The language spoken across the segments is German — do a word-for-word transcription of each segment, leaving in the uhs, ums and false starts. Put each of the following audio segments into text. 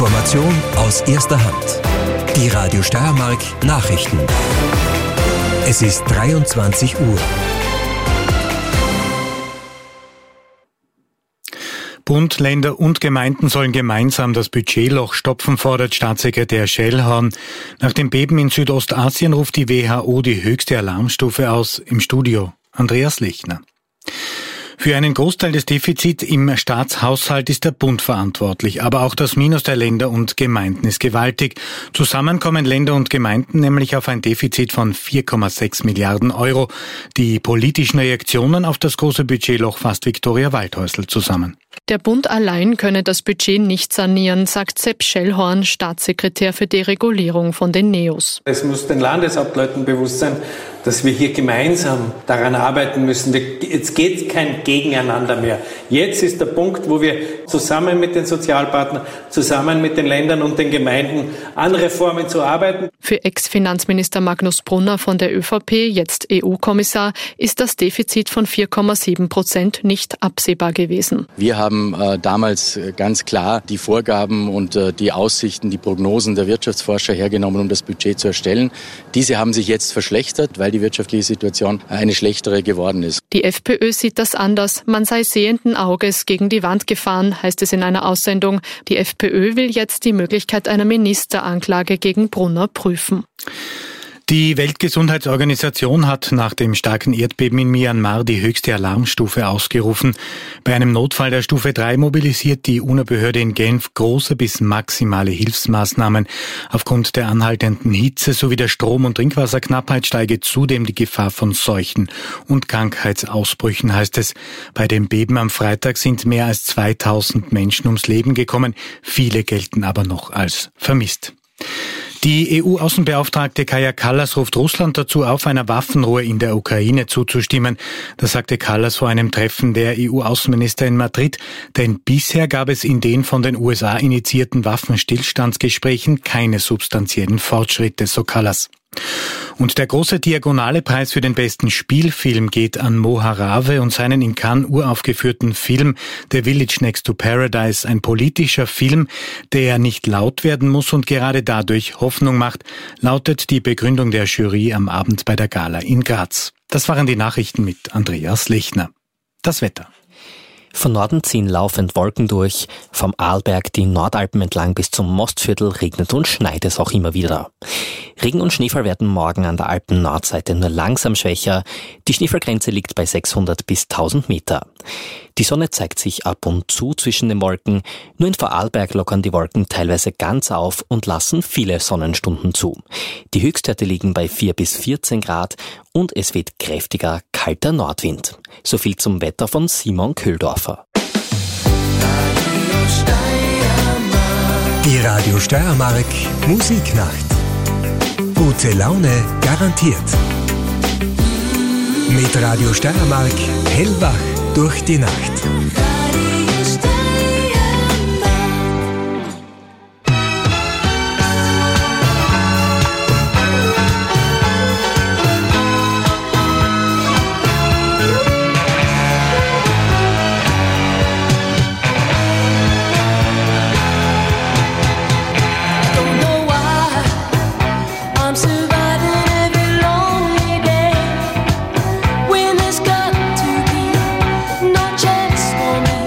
Information aus erster Hand. Die Radio Steiermark Nachrichten. Es ist dreiundzwanzig Uhr. Bund, Länder und Gemeinden sollen gemeinsam das Budgetloch stopfen, fordert Staatssekretär Schellhorn. Nach dem Beben in Südostasien ruft die W H O die höchste Alarmstufe aus. Im Studio Andreas Lechner. Für einen Großteil des Defizits im Staatshaushalt ist der Bund verantwortlich, aber auch das Minus der Länder und Gemeinden ist gewaltig. Zusammen kommen Länder und Gemeinden nämlich auf ein Defizit von vier Komma sechs Milliarden Euro. Die politischen Reaktionen auf das große Budgetloch fasst Viktoria Waldhäusl zusammen. Der Bund allein könne das Budget nicht sanieren, sagt Sepp Schellhorn, Staatssekretär für Deregulierung von den Neos. Es muss den Landeshauptleuten bewusst sein, dass wir hier gemeinsam daran arbeiten müssen. Jetzt geht kein Gegeneinander mehr. Jetzt ist der Punkt, wo wir zusammen mit den Sozialpartnern, zusammen mit den Ländern und den Gemeinden an Reformen zu arbeiten. Für Ex-Finanzminister Magnus Brunner von der ÖVP, jetzt E U-Kommissar, ist das Defizit von vier Komma sieben Prozent nicht absehbar gewesen. Wir haben äh, damals ganz klar die Vorgaben und äh, die Aussichten, die Prognosen der Wirtschaftsforscher hergenommen, um das Budget zu erstellen. Diese haben sich jetzt verschlechtert, weil die wirtschaftliche Situation eine schlechtere geworden ist. Die FPÖ sieht das anders. Man sei sehenden Auges gegen die Wand gefahren, heißt es in einer Aussendung. Die FPÖ will jetzt die Möglichkeit einer Ministeranklage gegen Brunner prüfen. Die Weltgesundheitsorganisation hat nach dem starken Erdbeben in Myanmar die höchste Alarmstufe ausgerufen. Bei einem Notfall der Stufe drei mobilisiert die U N O-Behörde in Genf große bis maximale Hilfsmaßnahmen. Aufgrund der anhaltenden Hitze sowie der Strom- und Trinkwasserknappheit steige zudem die Gefahr von Seuchen und Krankheitsausbrüchen, heißt es. Bei dem Beben am Freitag sind mehr als zweitausend Menschen ums Leben gekommen. Viele gelten aber noch als vermisst. Die E U-Außenbeauftragte Kaja Kallas ruft Russland dazu auf, einer Waffenruhe in der Ukraine zuzustimmen. Das sagte Kallas vor einem Treffen der E U-Außenminister in Madrid. Denn bisher gab es in den von den U S A initiierten Waffenstillstandsgesprächen keine substanziellen Fortschritte, so Kallas. Und der große Diagonale Preis für den besten Spielfilm geht an Mo Harave und seinen in Cannes uraufgeführten Film The Village Next to Paradise, ein politischer Film, der nicht laut werden muss und gerade dadurch Hoffnung macht, lautet die Begründung der Jury am Abend bei der Gala in Graz. Das waren die Nachrichten mit Andreas Lechner. Das Wetter. Von Norden ziehen laufend Wolken durch, vom Arlberg die Nordalpen entlang bis zum Mostviertel regnet und schneit es auch immer wieder. Regen und Schneefall werden morgen an der Alpen-Nordseite nur langsam schwächer. Die Schneefallgrenze liegt bei sechshundert bis tausend Meter. Die Sonne zeigt sich ab und zu zwischen den Wolken. Nur in Vorarlberg lockern die Wolken teilweise ganz auf und lassen viele Sonnenstunden zu. Die Höchstwerte liegen bei vier bis vierzehn Grad und es weht kräftiger, kalter Nordwind. So viel zum Wetter von Simon Köhldorfer. Die Radio Steiermark Musiknacht. Gute Laune garantiert. Mit Radio Steiermark hellwach durch die Nacht. When there's got to be no chance for me.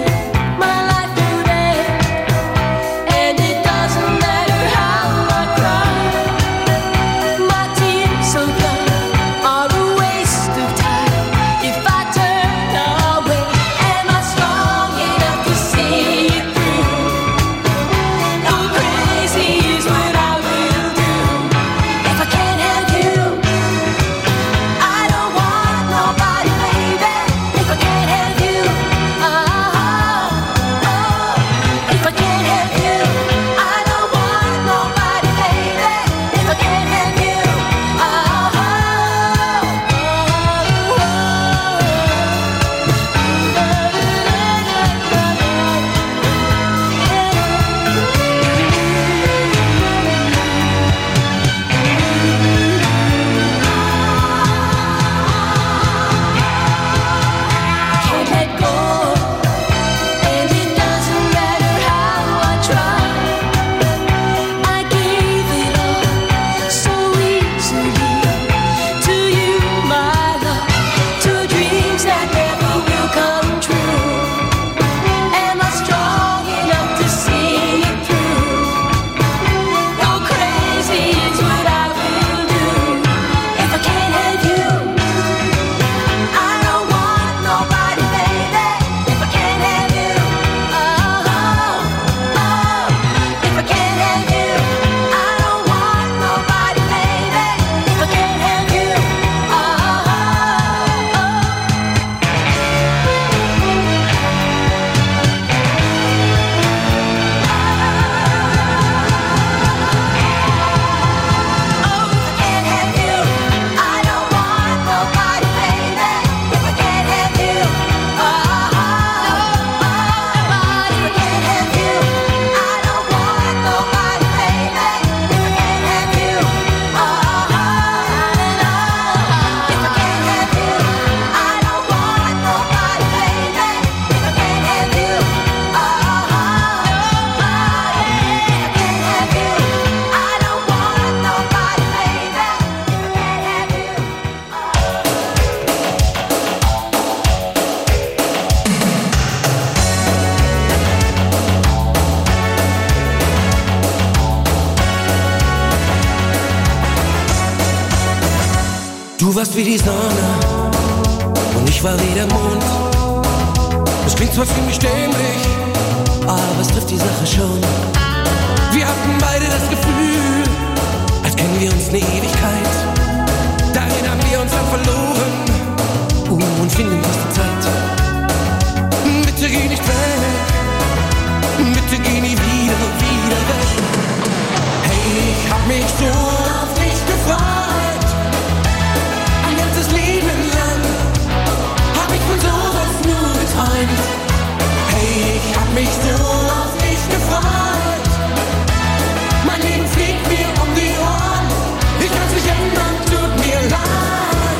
Du warst wie die Sonne und ich war wie der Mond. Es klingt zwar ziemlich dämlich, aber es trifft die Sache schon. Wir hatten beide das Gefühl, als kennen wir uns eine Ewigkeit. Darin haben wir uns dann verloren uh, und finden fast die Zeit. Bitte geh nicht weg, bitte geh nie wieder, wieder weg. Hey, ich hab mich so auf dich gefreut. Ein ganzes Leben lang hab ich von sowas nur geträumt. Hey, ich hab mich so auf dich gefreut. Mein Leben fliegt mir um die Ohren. Ich kann's nicht ändern, tut mir leid.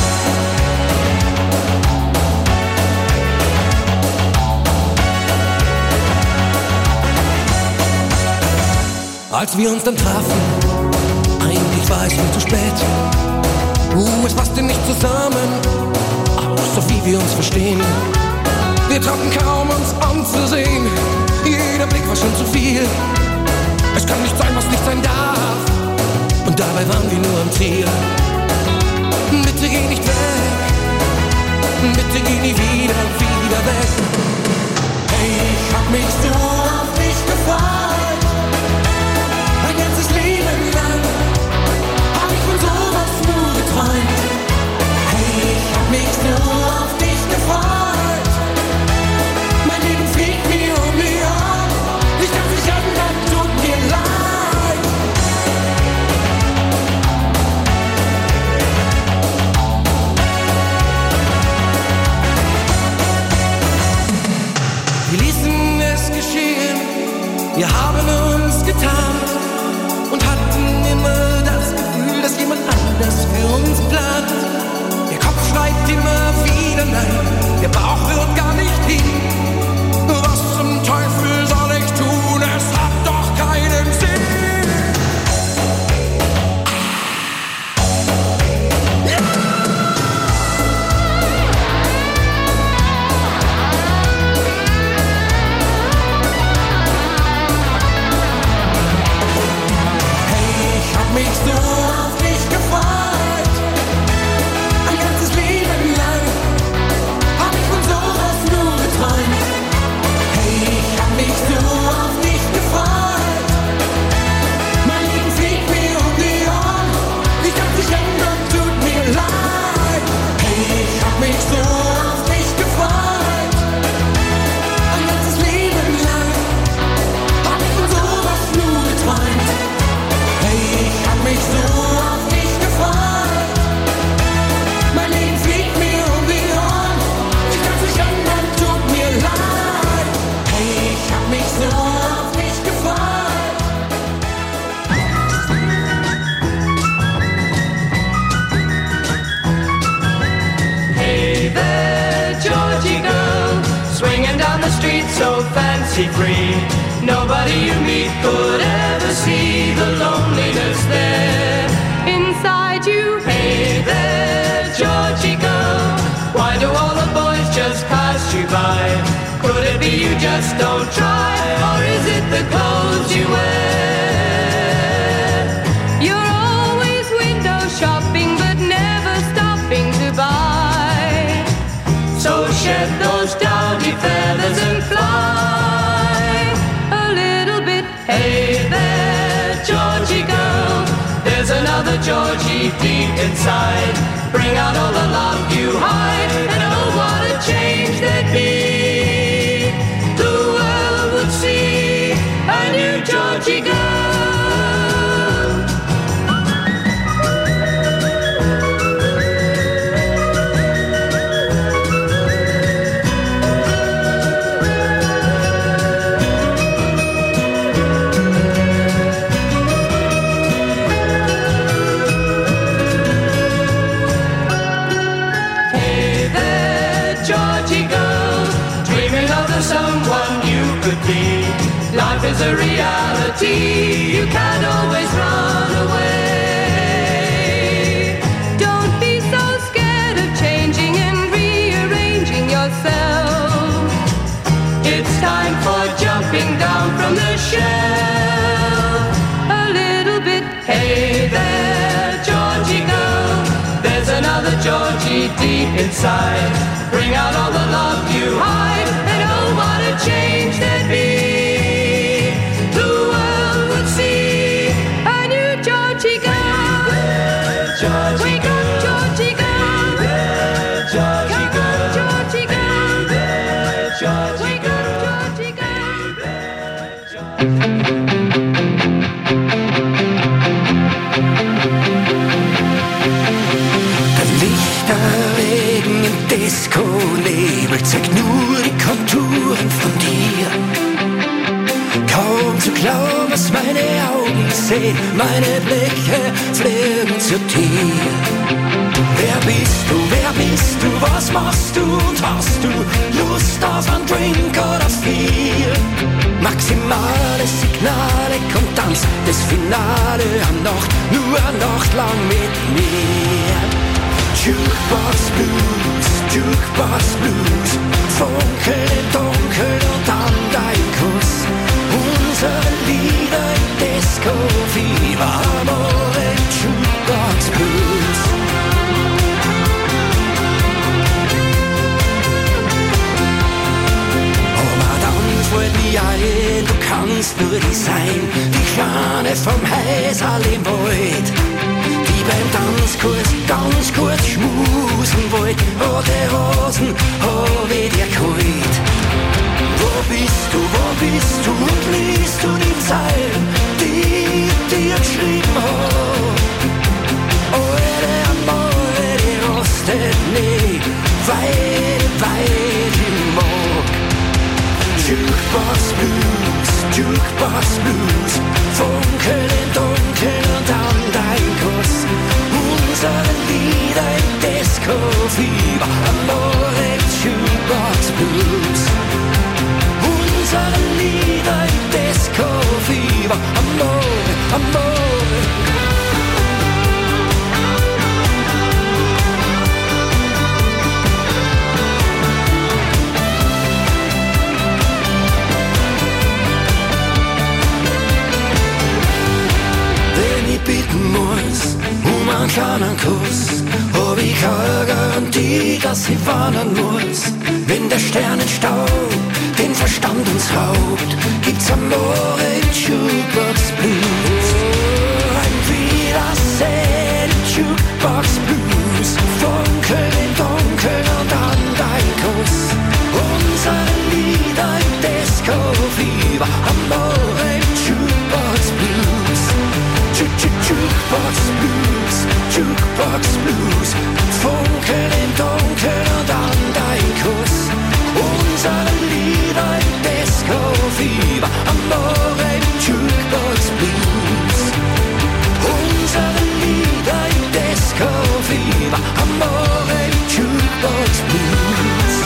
Als wir uns dann trafen, eigentlich war es viel zu spät. Uh, es passte nicht zusammen, auch so wie wir uns verstehen. Wir trauten kaum uns anzusehen, jeder Blick war schon zu viel. Es kann nicht sein, was nicht sein darf, und dabei waren wir nur am Ziel. Bitte geh nicht weg, bitte geh nie wieder, wieder weg. Hey, ich hab mich so auf dich gefreut. Ein ganzes Leben lang hab ich von sowas nur geträumt. Hey, ich hab mich so auf dich gefreut. Mein Leben fliegt mir um die Ohren. Ich kann's nicht ändern, tut mir leid. Wir ließen es geschehen, wir haben uns getarnt und hatten immer das Gefühl, dass jemand anders für uns plant. Der Kopf schreit immer wieder nein, der Bauch hört gar nicht hin. Was zum Teufel soll ich tun? Es hat doch keinen Sinn. Mich so auf dich gefreut. Ein ganzes Leben lang hab ich von sowas nur geträumt. Hey, ich hab mich so auf dich gefreut. Mein Leben fliegt mir um die Ohren. Ich kann's nicht ändern, tut mir leid. Hey, ich hab mich so auf dich gefreut. Ein ganzes Leben lang hab ich von sowas nur geträumt. Ich hab mich so auf dich gefreut. Mein Leben fliegt mir um die Ohren. Ich kann's nicht ändern, tut mir leid. Hey, ich hab mich so auf dich gefreut. Hey there, Georgie girl, swinging down the street so fancy-free. Nobody you meet could ever see the loneliness there inside you. Hey there, Georgie girl, why do all the boys just pass you by? Could it be you just don't try, or is it the clothes you wear? You're always window shopping but never stopping to buy. So shed those dowdy feathers and fly a little bit. Hey there, Georgie girl, there's another Georgie deep inside. Bring out all the love you hide, and oh, what a change there'd be. The world would see a new Georgie girl. Life is a reality, you can't always run away. Don't be so scared of changing and rearranging yourself. It's time for jumping down from the shelf a little bit. Hey there, Georgie girl, there's an me deep inside. Bring out all the love you hide, and oh, what a change there'd be. The world would see a new Georgie girl. Wake up, Georgie girl. Georgie girl. Georgie girl. Wake up, Georgie Lichterregen im Disco-Nebel zeigt nur die Konturen von dir. Kaum zu glauben, was meine Augen sehen, meine Blicke fliegen zu dir. Wer bist du, wer bist du, was machst du und hast du Lust auf einen Drink oder vier? Maximale Signale, kommt Tanz, das Finale an Nacht, nur eine Nacht lang mit mir. Jukebox Blues, Jukebox Blues, Funkel im Dunkeln und dann dein Kuss. Unsere Lieder im Disco-Fieber, Amore, Jukebox Blues. Oh, Madame, fällt mir ein, du kannst nur die sein, die Kleine vom Häuserl im Wald. Beim Tanzkurs ganz kurz schmusen wollt, oh, die Rosen hab ich dir geholt. Wo bist du, wo bist du und liest du die Zeilen, die ich dir geschrieben hab? Oh, der Amore, die rostet nie, weil, weil ich mag. Jukebox Blues, Jukebox Blues, Funkel im Dunkeln und dann dein Kuss. Unsere Lieder im Disco-Fieber, Amore, Jukebox Blues. Unsere Lieder im Disco-Fieber, Amore, Amore. Bitten muss um einen kleinen Kuss, hab ich keine Garantie, dass ich warnen muss. Wenn der Sternenstaub den Verstand uns raubt, gibt's Amore in Jukebox Blues. Ein Wiedersehen in Jukebox Blues, Funkel im Dunkeln und dann dein Kuss. Unsere Lieder im Disco-Fieber, Amore in Jukebox Blues. Jukebox Blues, Jukebox Blues, Funkel im Dunkeln und dann dein Kuss. Unsere Lieder im Disco-Fieber, Amore im Jukebox Blues. Unsere Lieder im Disco-Fieber, Amore im Jukebox Blues.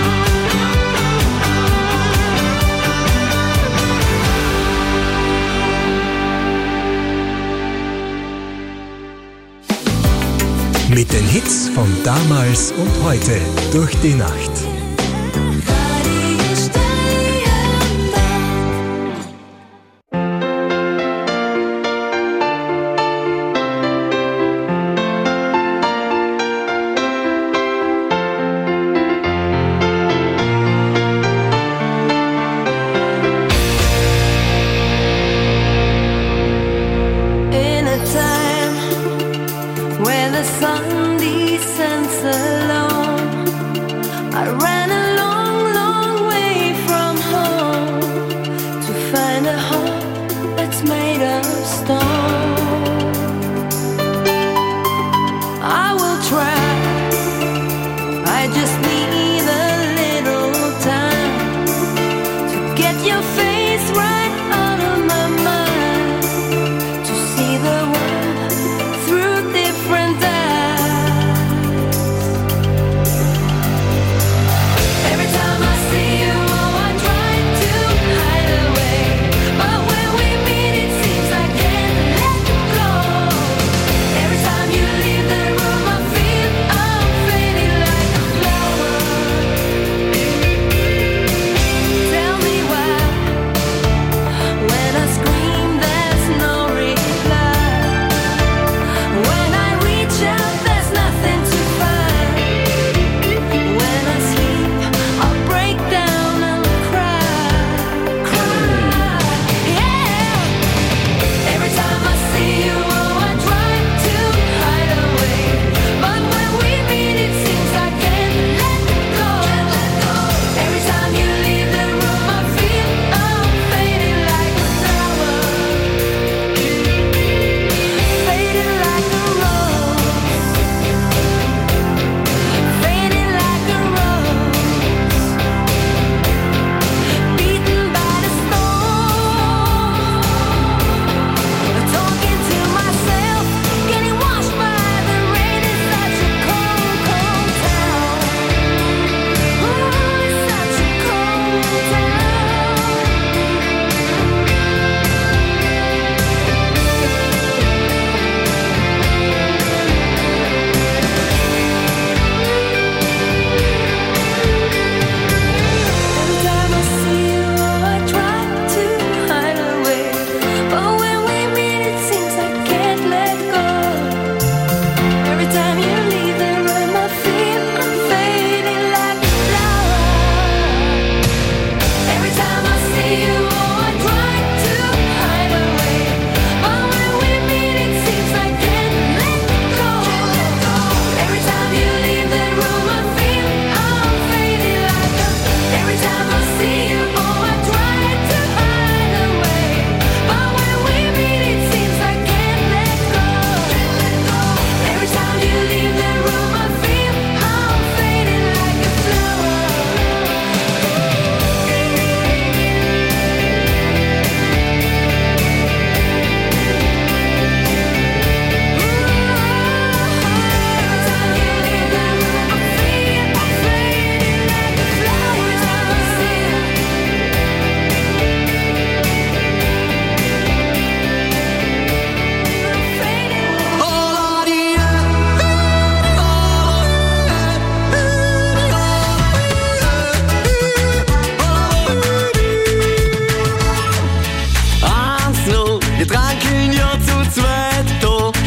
Mit den Hits von damals und heute durch die Nacht. Where the sun descends alone, I ran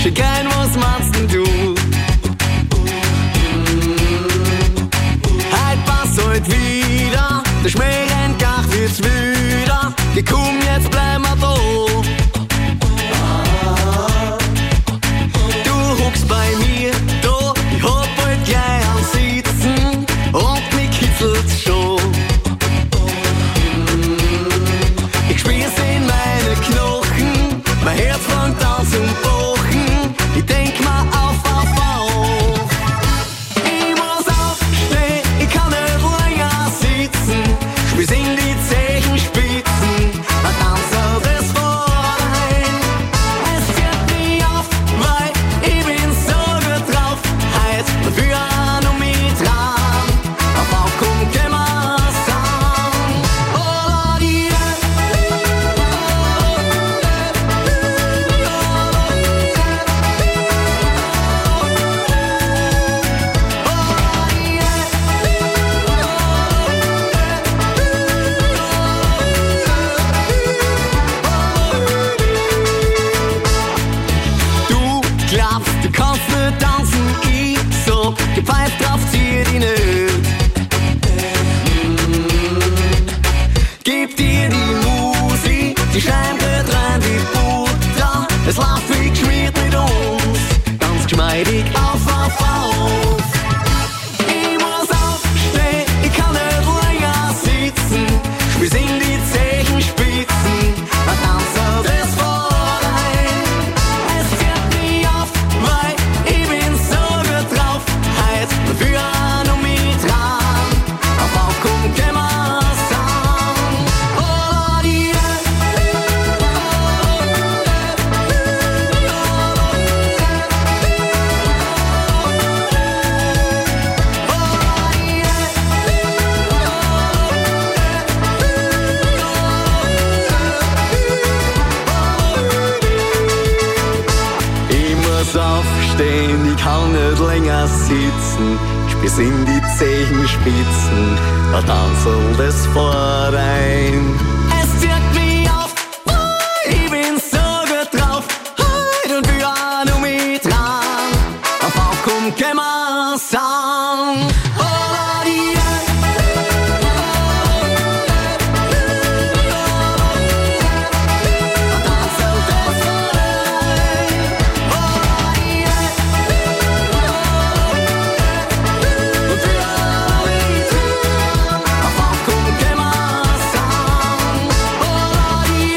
Schigein, was meinst denn du? Heit passt heut wieder, der Schmäh rennt gar wird's wieder. Geh komm, jetzt bleib mal da. Du huckst bei mir da, ich hab bald gleich am Sitzen und mich kitzelt's schon. Ich spür's in meine Knochen, mein Herz fängt an zum Pochen. Ich denk mal auf, auf, auf. Ich muss aufstehen, ich kann nicht länger sitzen. Spür's in die Zehenspitzen, ein Tanzer des Vorrein. Es zieht mich auf, weil ich bin so gut drauf. Heut für an und mich dran, auf Aufkommen können wir's an. Oh, die Du glaubst, du kannst nicht tanzen, ich so, gepfeift drauf, zieh dich nicht. Gib dir die Musik, die Scheibe rein, die Butter. Es läuft wie geschmiert mit uns, ganz geschmeidig auf, auf, auf. Ich muss aufstehen, ich kann nicht länger sitzen. Spür's in die Zehenspitzen, ein Tanzer des Vorrein. Es zieht mich auf, weil ich bin so gut drauf. Heut für an und mich dran, auf Aufkommen können wir's an. Oh, die Ich muss aufstehen, ich kann nicht länger sitzen. Spür's in die Zehenspitzen, ein Tanzel des Vorrein. Es zieht mich auf, oh, ich bin so gut drauf. Heut und für an und mich dran, auf Aufkommen können wir's an. Oh, die ein Tanzel des Vorrein. Oh, die und für an und mich dran, auf Aufkommen können wir's an. Oh, die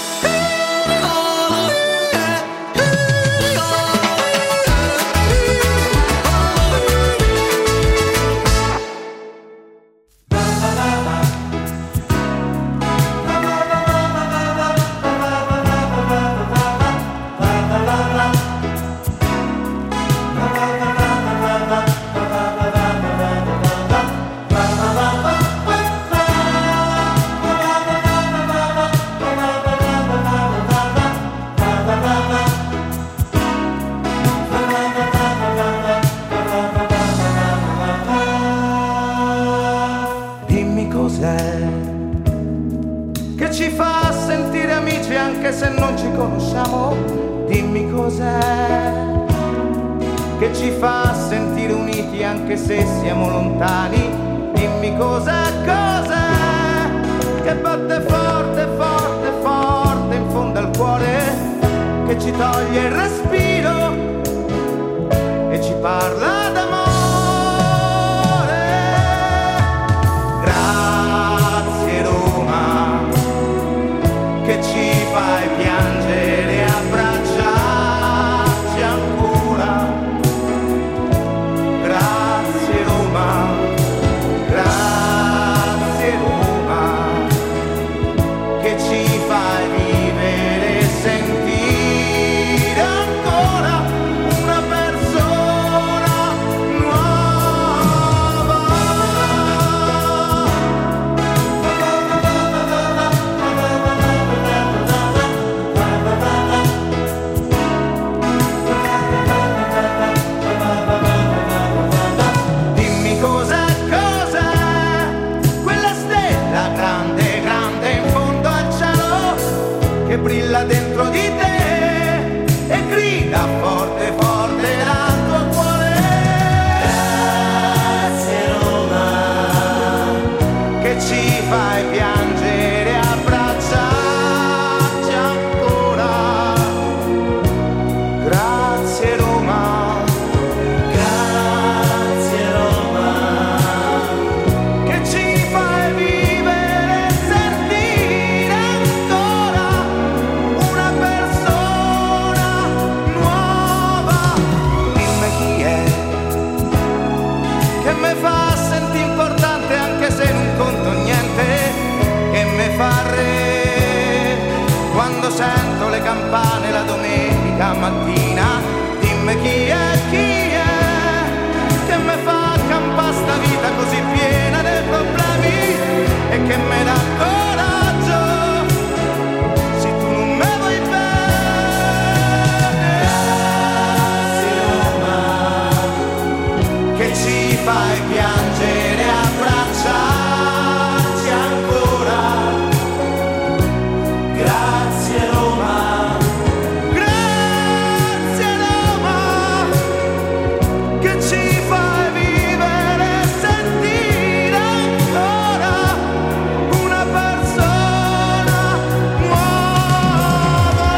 Dimmi cos'è che ci fa sentire amici anche se non ci conosciamo. Dimmi cos'è che ci fa sentire uniti anche se siamo lontani. Dimmi cos'è, cos'è che batte forte, forte, forte in fondo al cuore, che ci toglie il respiro e ci parla d'amore. Grazie Roma, che ci fai piangere e abbracciarci ancora. Grazie Roma, grazie Roma, che ci fai vivere e sentire ancora una persona Dime chi è, chi è che me fa campare sta vita così piena di problemi e che me dà coraggio se tu non me vuoi bene. Roma, che ci fai piangere a abbracciarci ancora. Grazie Roma, grazie Roma, che ci fai vivere e sentire ancora una persona nuova.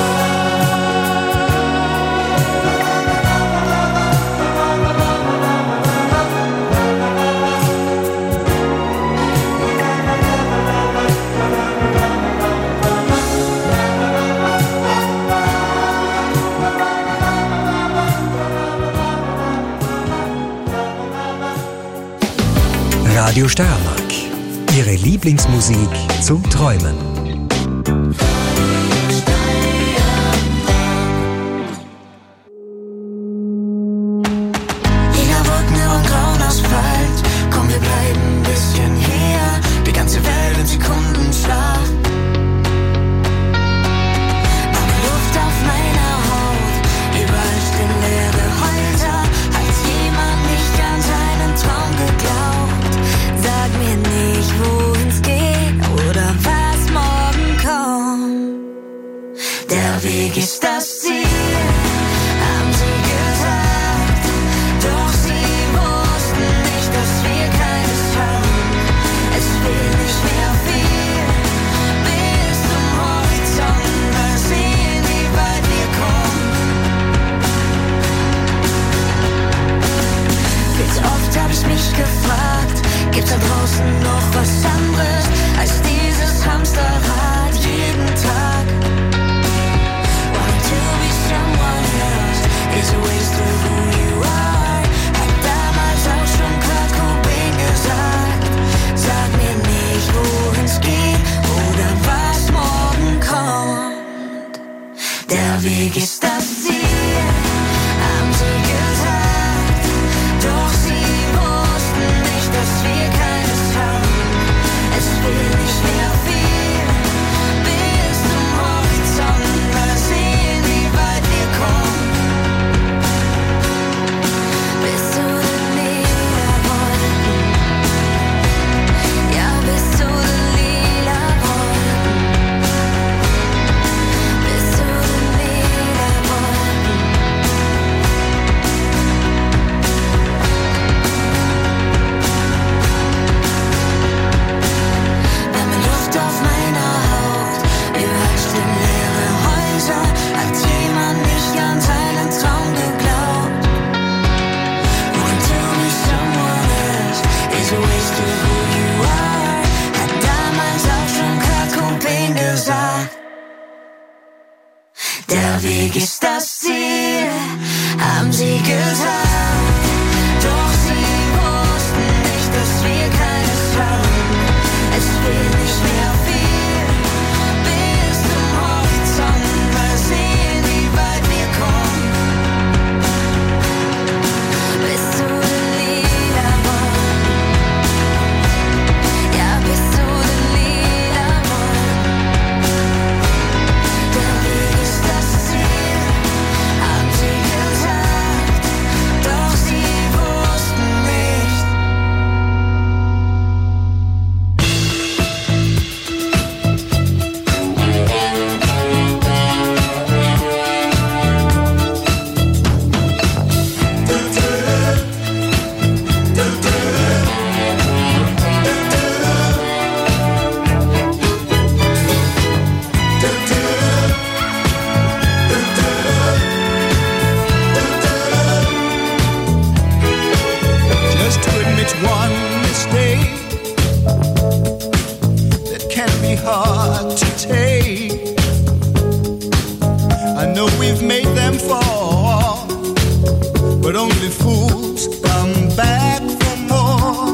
Radio Steiermark. Ihre Lieblingsmusik zum Träumen. Lila Wolken über dem grauen Asphalt. Komm, wir bleiben ein bisschen hier. Die ganze Welt in Sekundenschlaf. Warme Luft auf meiner Haut. Überall stehen leere Häuser. Als jemand nicht an seinen Traum geglaubt. Sag mir nicht, wohin's geht oder was morgen kommt. Der Weg ist das Ziel, haben sie gesagt. Doch sie wussten nicht, dass wir keines haben. Es fehlt nicht mehr viel bis zum Horizont. Mal sehen, wie weit wir kommen. Viel zu oft hab ich mich gefragt, gibt's da draußen noch was anderes als dieses Hamsterrad jeden Tag? Wanting to be someone else is a waste of who you are. Hat damals auch schon Kurt Cobain gesagt. Sag mir nicht, wohin's geht oder was morgen kommt. Der Weg ist das Ziel, haben sie gesagt. Doch sie wussten nicht, dass wir keines haben. Es fehlt nicht mehr viel bis zum Horizont. Mal sehen, wie weit wir kommen. Bis zu den lila Wolken. Ja, bis zu den lila Wolken. Bis zu den lila Wolken. Warme Luft auf meiner Haut. Überall stehen leere Häuser. Hat jemand nicht an seinen Traum geglaubt? Wanting to be someone else is a waste of who you are. Hat damals auch schon Kurt Cobain gesagt. Der Weg ist das Ziel, haben sie gesagt. Doch sie wussten nicht, dass wir keines haben. Es fehlt nicht mehr viel bis zum Horizont. Mal sehen, wie weit wir kommen. Bis zu den lila Wolken. Ja, bis zu den lila Wolken. Der Weg ist das Ziel, haben sie gesagt. Doch sie wussten nicht. Just to admit one mistake that can be hard to take. I know we've made them fall, but only fools come back for more.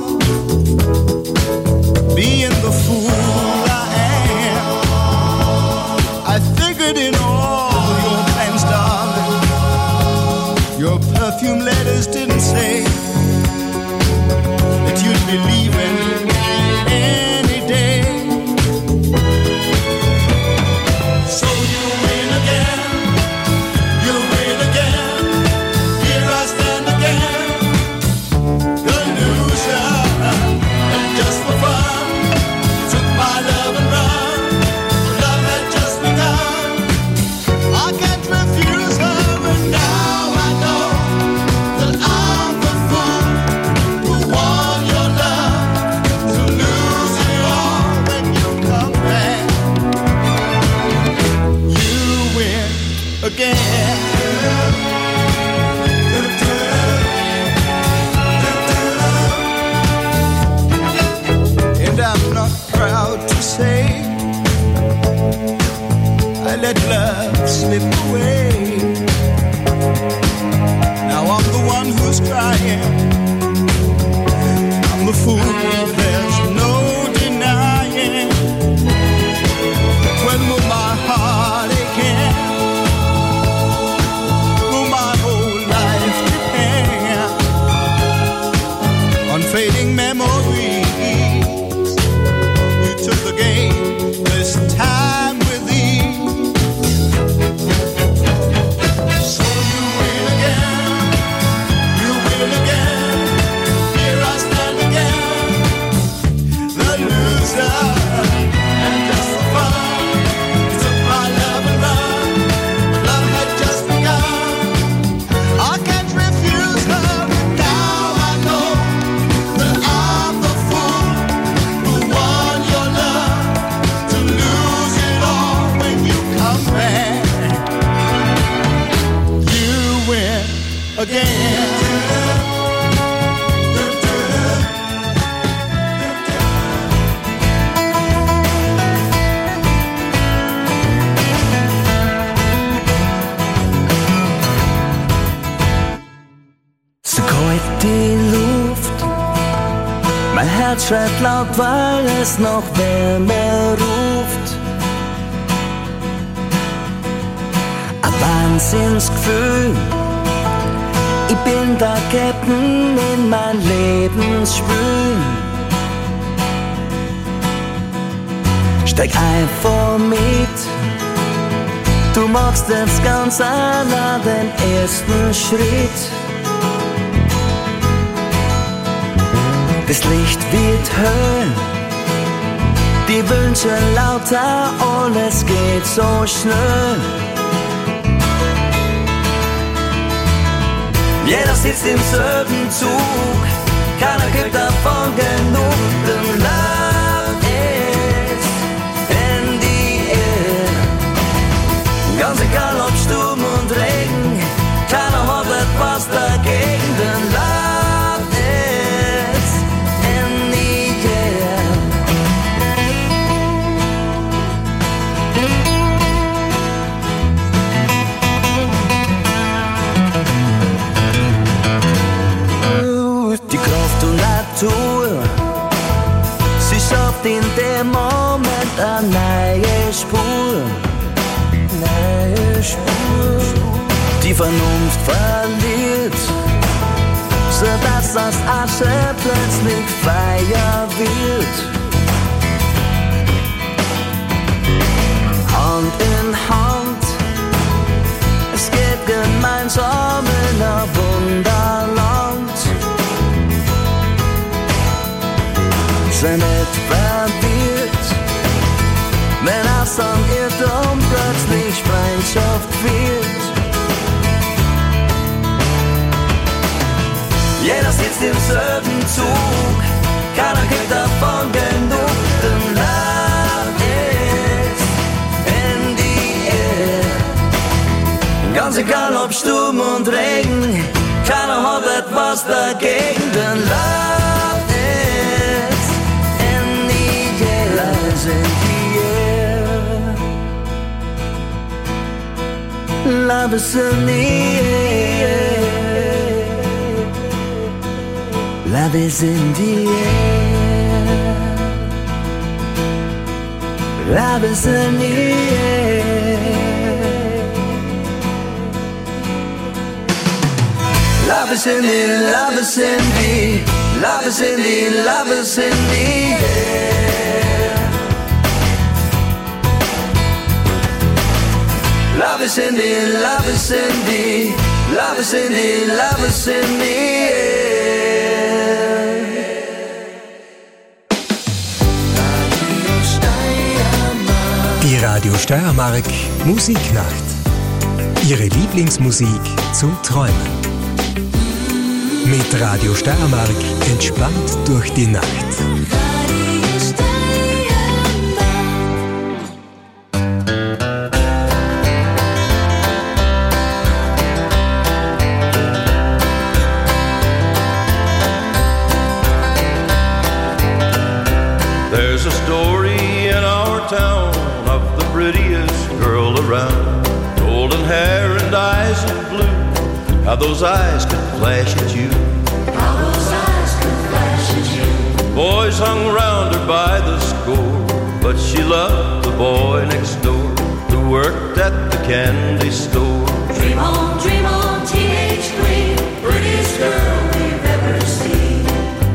Being the fool I am, I figured in all your plans, darling, Your perfume letters didn't say that you'd be leaving any day. So you win again, you win again. Here I stand again, the loser. And just for fun, you took my love and run. Love had just begun. I can't refuse her, and now I know that I'm the fool who won your love, to lose it all when you come back. You win again. And I'm not proud to say I let love slip away. Now I'm the one who's crying. I'm the fool, there's no denying. When will my heart again? Will my whole life depend on fading memories? You took the game this time with ease. So you win again, you win again. Here I stand again, the loser. And just for fun, you took my love and run. Love had just begun. I can't refuse her, but now I know that I'm the fool who won your love, to lose it all when you come back. You win again. So kalt die Luft, mein Herz schreit laut, weil es noch Wärme ruft. Ein Wahnsinnsgefühl, ich bin der Captain in mein Lebensspül. Steig einfach mit, du machst jetzt ganz allein den ersten Schritt. Das Licht wird höher, die Wünsche lauter, alles geht so schnell. Jeder sitzt im selben Zug, keiner kriegt davon genug. The love is in the air. Ganz egal ob Sturm und Regen, keiner hat etwas dagegen. The love is in the air. Die Kraft und Natur, sie schafft in dem Moment eine neue Spur. Neue Spur. Die Vernunft verliert, sodass aus Asche plötzlich Feuer wird. Hand in Hand, es geht gemeinsam in ein Wunderland. Sei nicht verwirrt, wenn aus einem Irrtum plötzlich Freundschaft wird. Jeder sitzt im selben Zug, keiner kriegt davon genug. The love is in the air. Ganz egal ob Sturm und Regen, keiner hat etwas dagegen. The love is in the air. Love is in the air. Love is in the air. Love is in the air. Love is in the air. Love is in the, love is in the, love is in the, love is in the air. Love is in the, love is in the, love is in the, love is in the air. Die Radio Steiermark Musiknacht. Ihre Lieblingsmusik zum Träumen. Mit Radio Steiermark entspannt durch die Nacht. There's a story in our town of the prettiest girl around. Golden hair and eyes of blue. How those eyes could flash at you. How those eyes could flash at you. Boys hung round her by the score, but she loved the boy next door who worked at the candy store. Dream on, dream on, teenage queen, prettiest girl we've ever seen.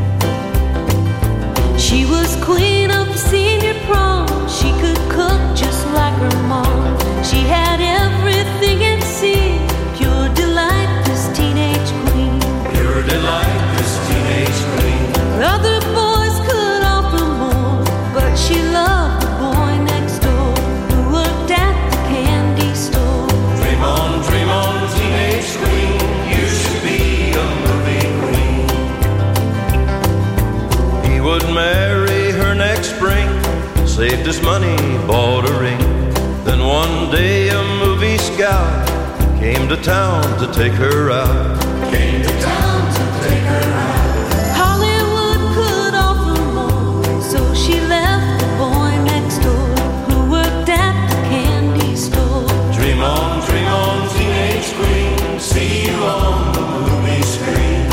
She was queen of the senior prom. She could cook just like her mom. She had everything and see. Pure delight, this teenage queen. Pure delight, this teenage queen. Other boys could offer more, but she loved the boy next door who worked at the candy store. Dream on, dream on, teenage queen. You should be a movie queen. He would marry her next spring. Saved his money, bought a ring. Then one day a movie scout came to town to take her out. Came to town to take her out. Hollywood could offer more, so she left the boy next door who worked at the candy store. Dream on, dream on, teenage queen. See you on the movie screen.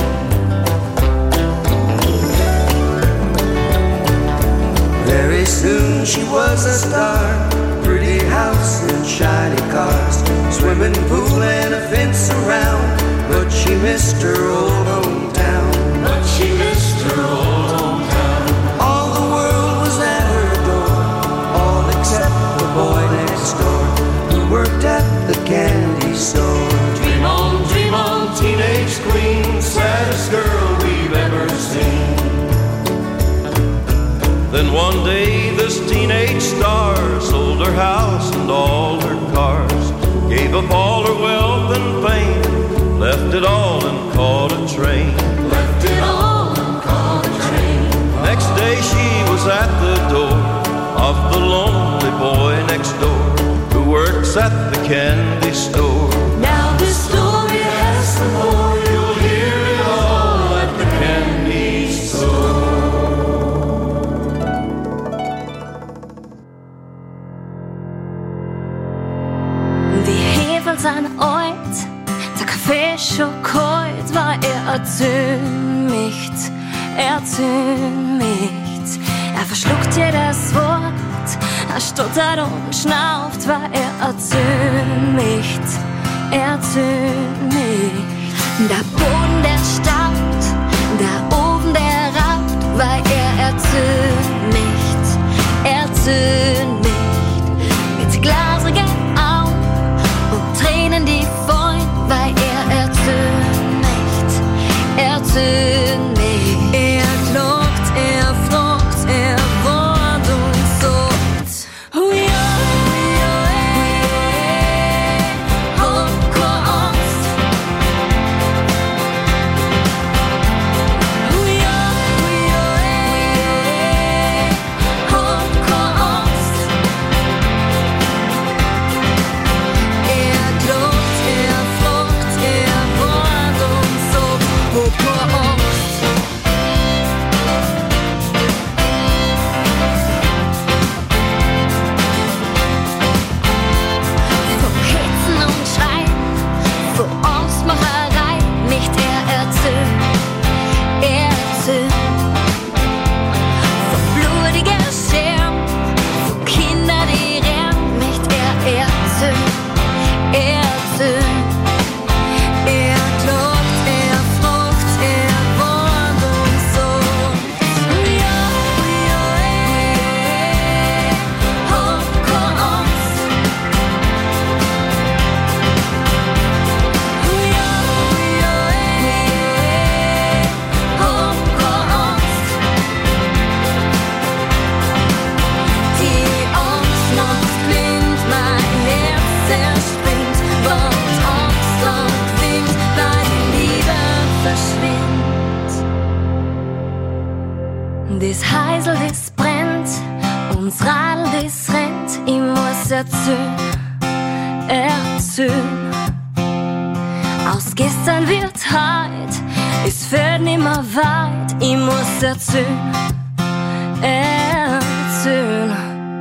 Very soon she was a star. Pretty house and shiny cars, swimming pool and a fence around. But she missed her old hometown. But she missed her old hometown. All the world was at her door, all except the boy next door who worked at the candy store. Dream on, dream on, teenage queen. Saddest girl we've ever seen. Then one day this teenage star sold her house and all her cars, gave up all her wealth and fame, left it all and caught a train. Left it all and caught a train. Next day she was at the door of the lonely boy next door who works at the candy store. Now this story has some more. You'll hear it all at the candy store. Sind alt, der Kaffee schon kalt war, er erzählt nicht, er erzählt nicht. Er verschluckt jedes Wort, er stottert und schnauft, war er erzählt nicht, er erzählt nicht. Der Boden, der staubt, der Ofen, der raucht, weil er erzählt nicht, er erzählt nicht. Mit glasigen Augen und Tränen, die freuen, weil er erzählt nicht, er erzählt nicht. Er klagt, er fragt, er wort und sagt, oh ja, ja, hab keine Angst. das Heisel, das brennt, uns Radl, das rennt. Ich muss erzählen, erzählen. Aus gestern wird heut, es fährt nimmer weit. Ich muss erzählen, erzählen.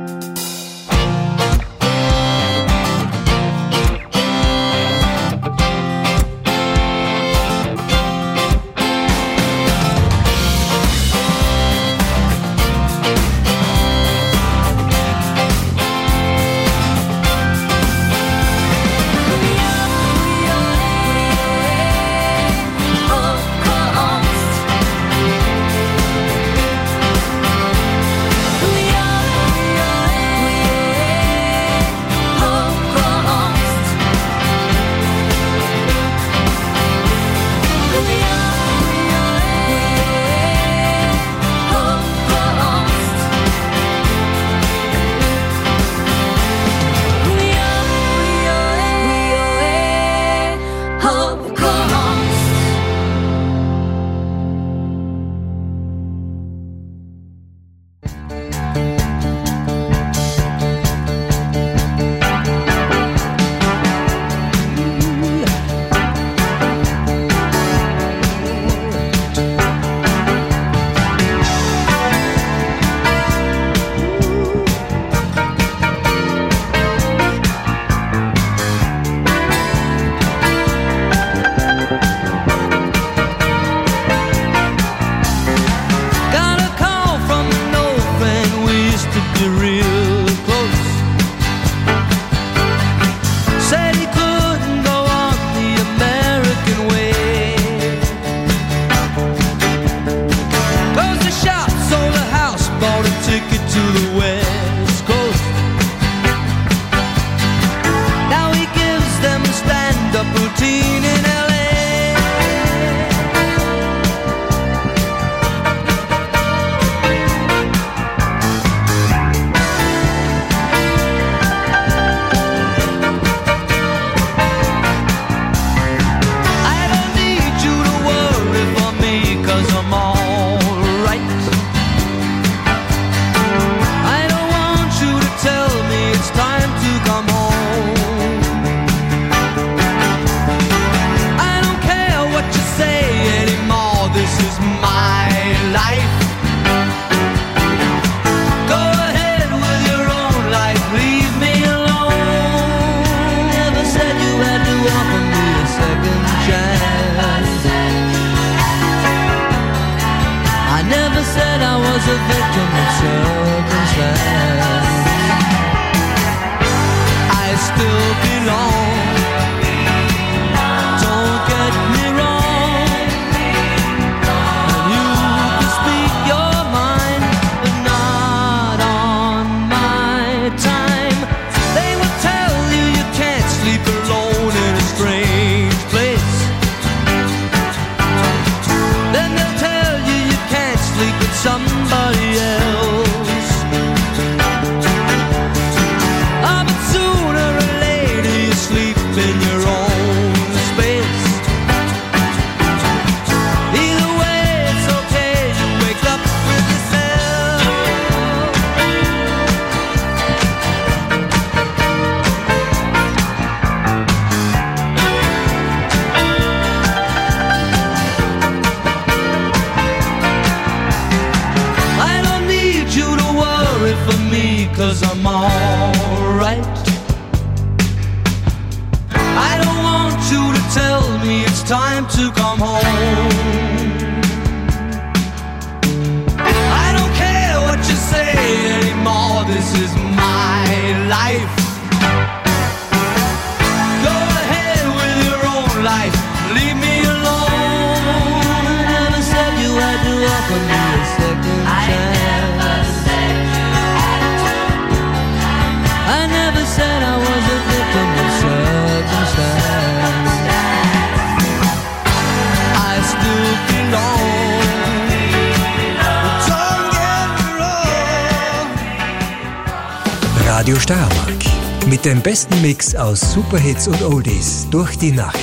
Radio Steiermark. Mit dem besten Mix aus Superhits und Oldies durch die Nacht.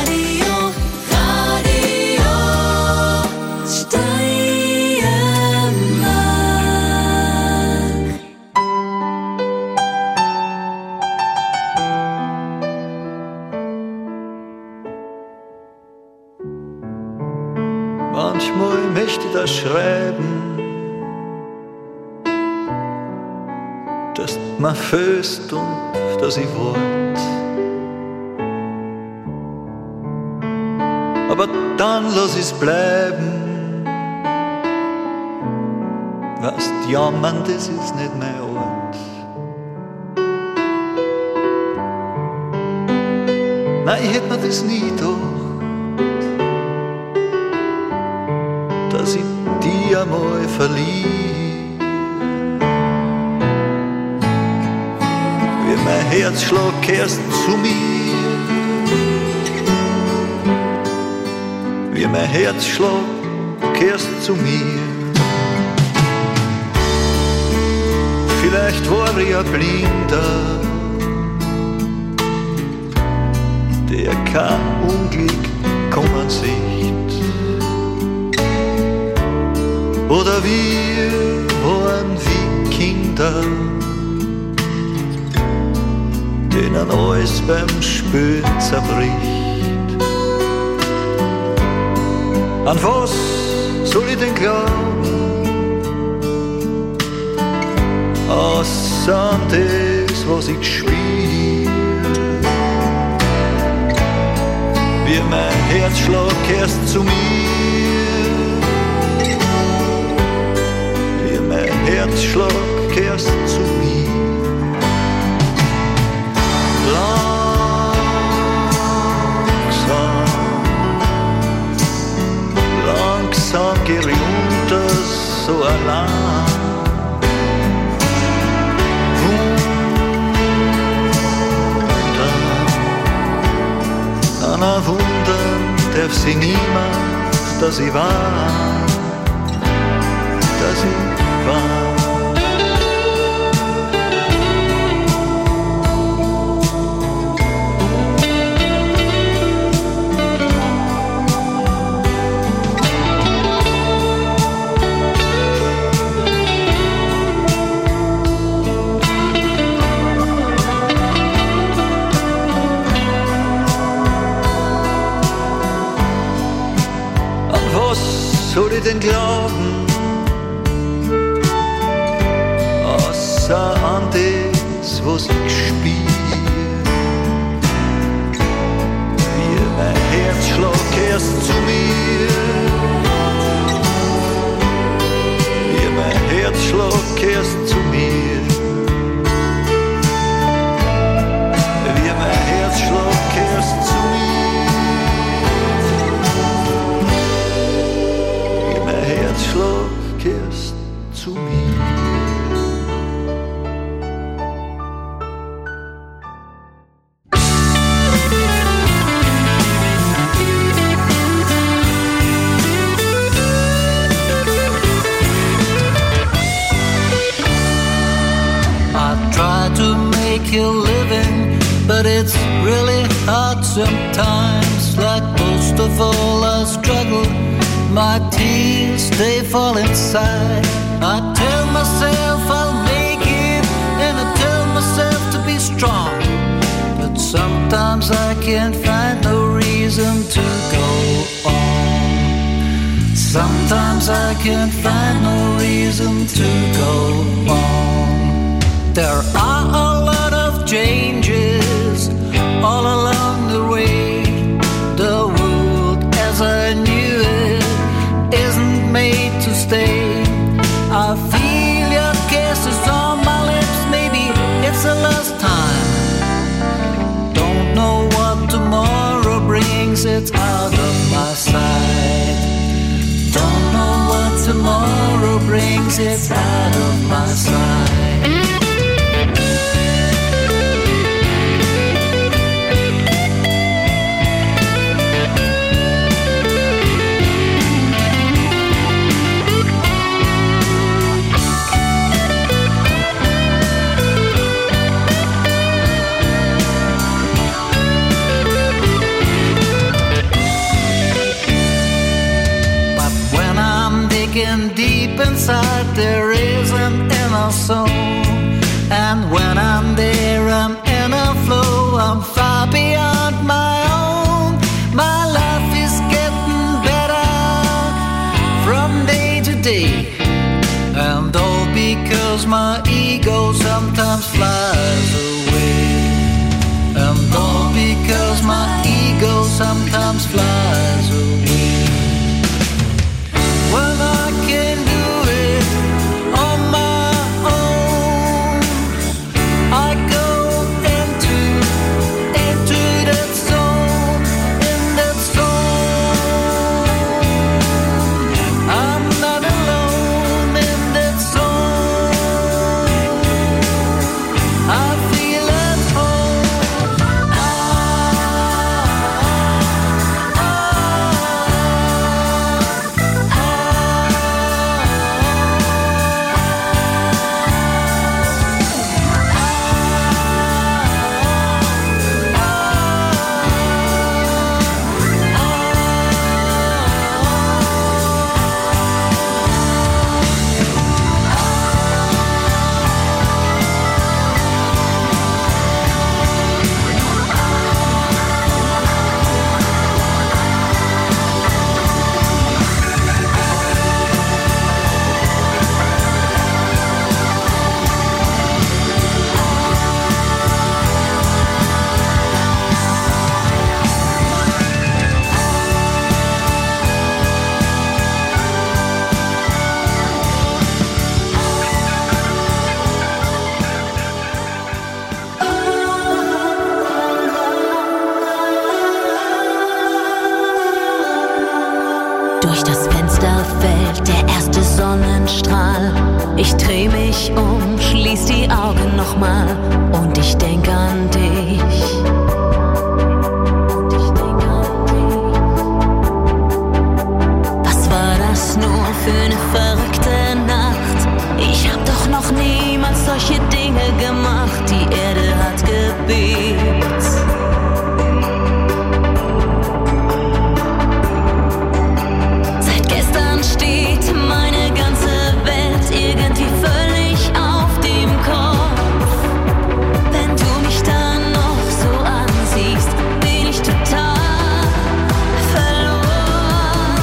Radio, Radio Steiermark. manchmal möchte ich das schreiben, dass man föst und dass ich wart. Aber dann lass ich's bleiben. Weißt, jammern, das ist nicht mein Ort. Nein, ich hätt mir das nie gedacht, dass ich die einmal verlieh. Wie mein Herzschlag kehrst zu mir, wie mein Herzschlag kehrst zu mir. Vielleicht war ich ein Blinder, der kein Unglück kommen sieht. Oder wir waren wie Kinder, denen alles beim Spülen zerbricht. An was soll ich denn glauben? Außer an das, was ich spiel. Wie mein Herzschlag kehrst zu mir, wie mein Herzschlag kehrst zu mir. Langsam, langsam geh ich unter so allein. An ein Wunder darf sie niemand, dass ich war, dass ich war. Soll ich denn glauben, außer an das, was ich spiel? Wie mein Herzschlag kehrst zu mir, wie mein Herzschlag kehrst zu mir, wie mein Herzschlag kehrst zu mir. Herzschlag kehrst zu mir. I try to make a living, but it's really hard sometimes. Like most of all, I struggle. My tears, they fall inside. I tell myself I'll make it, and I tell myself to be strong. But sometimes I can't find no reason to go on. Sometimes I can't find no reason to go on. There are a lot of changes all along the way. The world as I knew it isn't made to stay. I feel your kisses on my lips, maybe it's the last time. Don't know what tomorrow brings, it's out of my sight. Don't know what tomorrow brings, it's out of my sight. Deep inside there is an inner soul, and when I'm there I'm in a flow. I'm far beyond my own. My life is getting better because my ego sometimes flies away. And all because my ego sometimes flies away. When I can do it on my own, I go into, into that zone, in that zone. I'm not alone in that zone. I feel at home. Durch das Fenster fällt der erste Sonnenstrahl. Ich dreh mich um, schließ die Augen nochmal und ich denk an dich. Was war das nur für eine verrückte Nacht? Ich hab doch noch niemals solche Dinge gemacht. Die Erde hat gebebt. Steht meine ganze Welt irgendwie völlig auf dem Kopf. Wenn du mich dann noch so ansiehst, bin ich total verloren.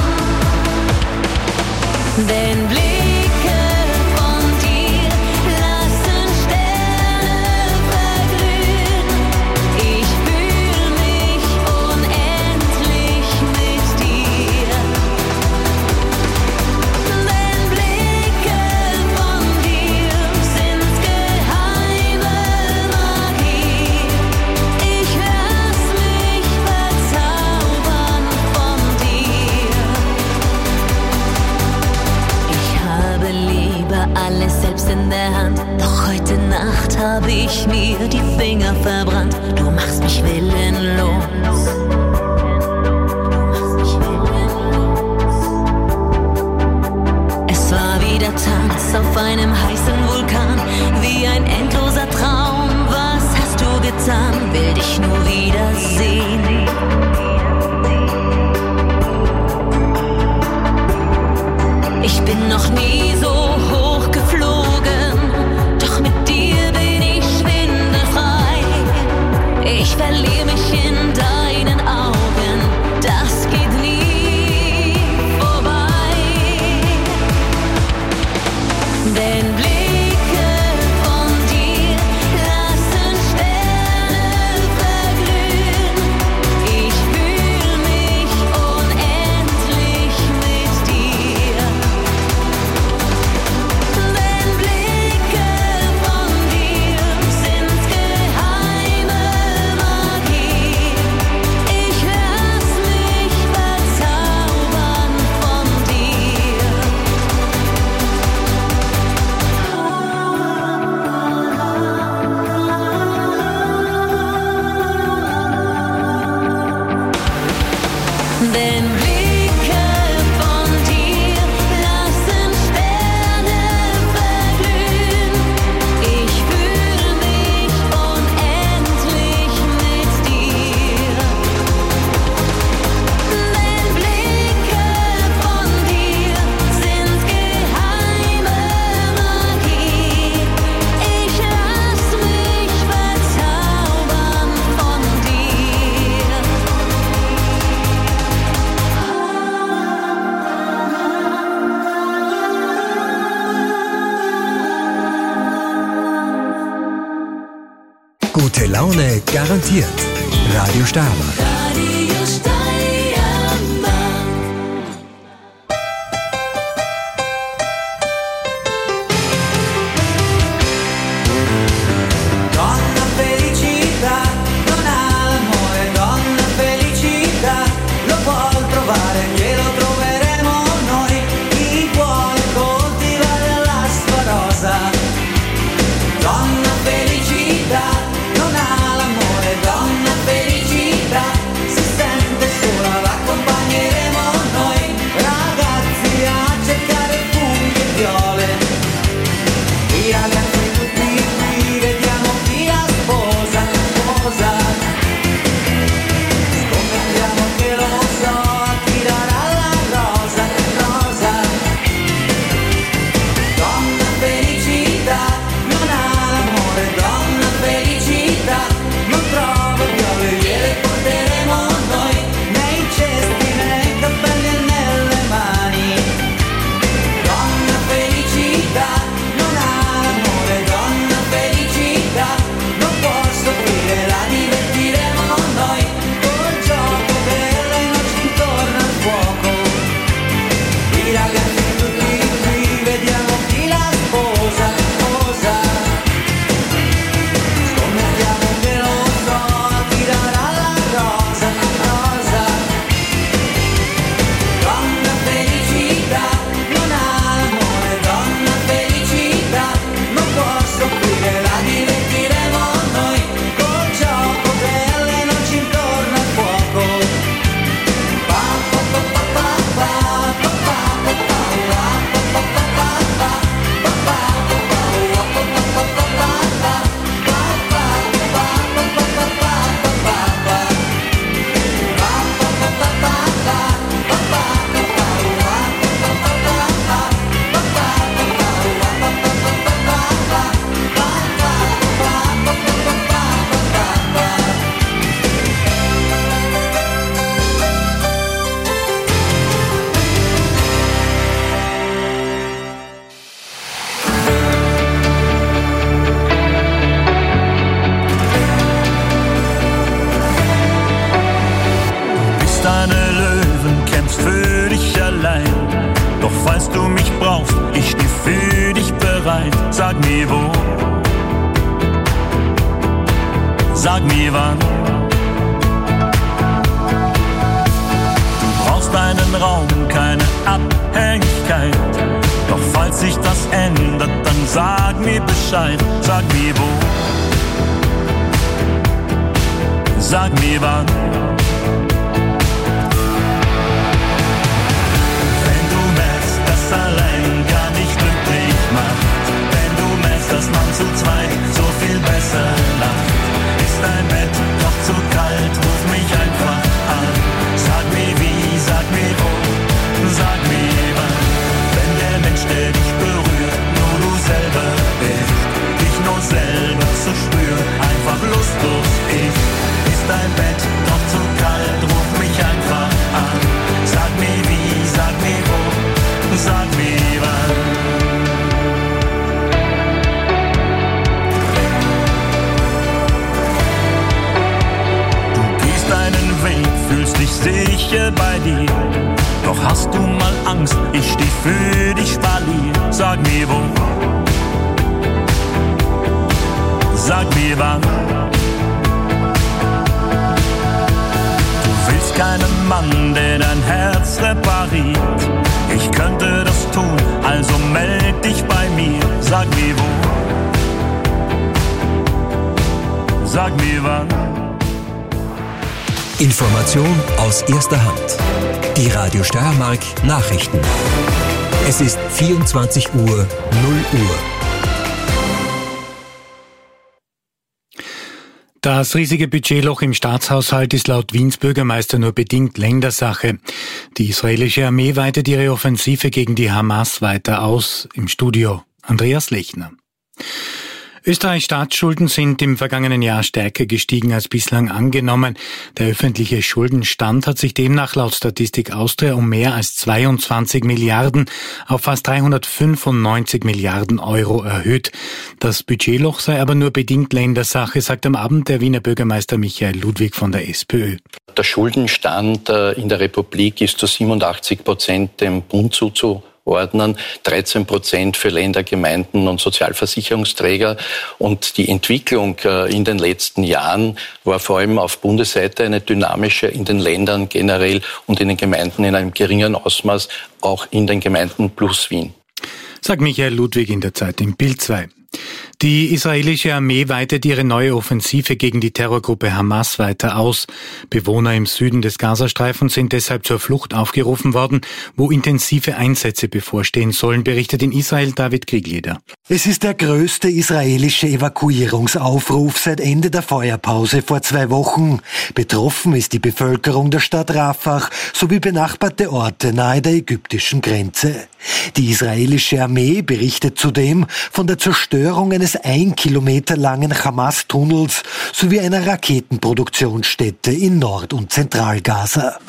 Denn Blicke von dir lassen Sterne verglühen. Ich fühl mich unendlich mit dir. Alles selbst in der Hand, doch heute Nacht habe ich mir die Finger verbrannt. Du machst mich willenlos. Es war wie der Tanz auf einem heißen Vulkan, wie ein endloser Traum. Was hast du getan? Will dich nur wiedersehen. Ich bin noch nie so hoch geflogen, doch mit dir bin ich schwindelfrei. Ich verliere mich in deinen Augen, das geht nie vorbei. Denn Blicke von dir lassen Sterne verglühen. Ich fühl mich unendlich mit dir. Denn Blicke von dir sind geheime Magie. Ich lass mich verzaubern von dir. Denn Blicke von dir lassen Sterne verglühen. Ich fühl mich unendlich mit dir. Denn Blicke von dir sind geheime Magie. Ich lass mich verzaubern von dir. Gute Laune garantiert. Radio Steiermark. Radio Steiermark. Donna felicità, non ha l'amore, donna felicità, lo può trovare, glielo troveremo noi, chi vuole coltivare la sua rosa. Donna felicità, non ha l'amore, donna felicità, si sente sola, l'accompagneremo noi, ragazzi a cercare funghi e viole. I ragazzi tutti qui, vediamo chi la sposa, sposa. Scommettiamo che lo so, a chi darà la rosa, rosa. Donna felicità, non ha l'amore, donna felicità, non trova viole, gliele porteremo noi, nei cesti, nei cappelli e nelle mani. Donna felicità, non ha l'amore, donna felicità, non può soffrire, la divertiremo noi, col gioco delle noci intorno al fuoco. I ragazzi tutti qui, vediamo chi la sposa, sposa. Scommettiamo che lo so, a chi darà la rosa, rosa. Donna felicità, non ha l'amore, donna felicità, non può soffrire, la divertiremo noi, col gioco delle noci intorno al fuoco. Pa pa pa pa pa pa, pa pa pa pa, ua, pa pa pa pa pa, pa pa pa pa, ua, pa pa pa pa pa pa, pa pa pa pa pa pa pa pa pa pa pa. Pa pa pa pa pa pa, pa pa pa pa, ua, pa pa pa pa pa, pa pa pa pa, ua, pa pa pa pa pa pa, pa pa pa pa pa pa pa pa pa pa. Du bist eine Löwen, kämpfst für dich allein. Doch falls du mich brauchst, ich steh für dich bereit. Sag mir wo, sag mir wann. Du brauchst einen Raum, keine Abhängigkeit. Doch falls sich das ändert, dann sag mir Bescheid. Sag mir wo, sag mir wann. Wenn du merkst, dass allein gar nicht glücklich macht, wenn du merkst, dass man zu zweit so viel besser lacht, ist dein Bett doch zu kalt, ruf mich einfach an. Sag mir wie, sag mir wo, sag mir wann. Wenn der Mensch, der dich berührt, nur du selber bist, dich nur selber zu spüren, einfach lustlos ist, ist dein Bett doch zu kalt, ruf mich einfach an. Sag mir wie, sag mir wo, sag mir wann. Du gehst deinen Weg, fühlst dich sicher bei dir, doch hast du mal Angst, ich steh für dich Spalier. Sag mir wo, sag mir wann. Du willst keinen Mann, der dein Herz repariert. Ich könnte das tun, also meld dich bei mir. Sag mir wo, sag mir wann. Information aus erster Hand. Die Radio Steiermark Nachrichten. Es ist vierundzwanzig Uhr null Uhr. Das riesige Budgetloch im Staatshaushalt ist laut Wiens Bürgermeister nur bedingt Ländersache. Die israelische Armee weitet ihre Offensive gegen die Hamas weiter aus. Im Studio Andreas Lechner. Österreichs Staatsschulden sind im vergangenen Jahr stärker gestiegen als bislang angenommen. Der öffentliche Schuldenstand hat sich demnach laut Statistik Austria um mehr als zweiundzwanzig Milliarden auf fast dreihundertfünfundneunzig Milliarden Euro erhöht. Das Budgetloch sei aber nur bedingt Ländersache, sagt am Abend der Wiener Bürgermeister Michael Ludwig von der SPÖ. Der Schuldenstand in der Republik ist zu siebenundachtzig Prozent dem Bund zuzuordnen. dreizehn Prozent für Länder, Gemeinden und Sozialversicherungsträger. Und die Entwicklung in den letzten Jahren war vor allem auf Bundesseite eine dynamische, in den Ländern generell und in den Gemeinden in einem geringeren Ausmaß, auch in den Gemeinden plus Wien. Sagt Michael Ludwig in der Zeit im Bild zwei. Die israelische Armee weitet ihre neue Offensive gegen die Terrorgruppe Hamas weiter aus. Bewohner im Süden des Gazastreifens sind deshalb zur Flucht aufgerufen worden, wo intensive Einsätze bevorstehen sollen, berichtet in Israel David Krieglieder. Es ist der größte israelische Evakuierungsaufruf seit Ende der Feuerpause vor zwei Wochen. Betroffen ist die Bevölkerung der Stadt Rafah sowie benachbarte Orte nahe der ägyptischen Grenze. Die israelische Armee berichtet zudem von der Zerstörung eines ein Kilometer langen Hamas-Tunnels sowie einer Raketenproduktionsstätte in Nord- und Zentralgaza.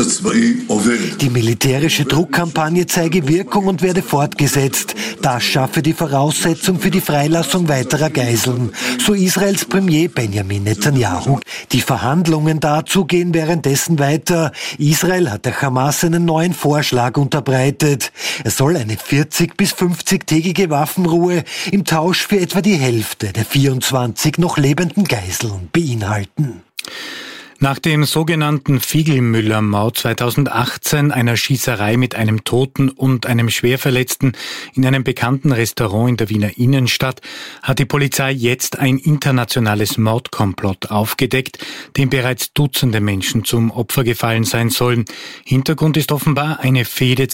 Die militärische Druckkampagne zeige Wirkung und werde fortgesetzt. Das schaffe die Voraussetzung für die Freilassung weiterer Geiseln, so Israels Premier Benjamin Netanyahu. Die Verhandlungen dazu gehen währenddessen weiter. Israel hat der Hamas einen neuen Vorschlag unterbreitet. Er soll eine vierzig- bis fünfzig-tägige Waffenruhe im Tausch für etwa die Hälfte der vierundzwanzig noch lebenden Geiseln beinhalten. Nach dem sogenannten Fiegelmüller-Mord zweitausendachtzehn, einer Schießerei mit einem Toten und einem Schwerverletzten in einem bekannten Restaurant in der Wiener Innenstadt, hat die Polizei jetzt ein internationales Mordkomplott aufgedeckt, dem bereits Dutzende Menschen zum Opfer gefallen sein sollen. Hintergrund ist offenbar eine Fehde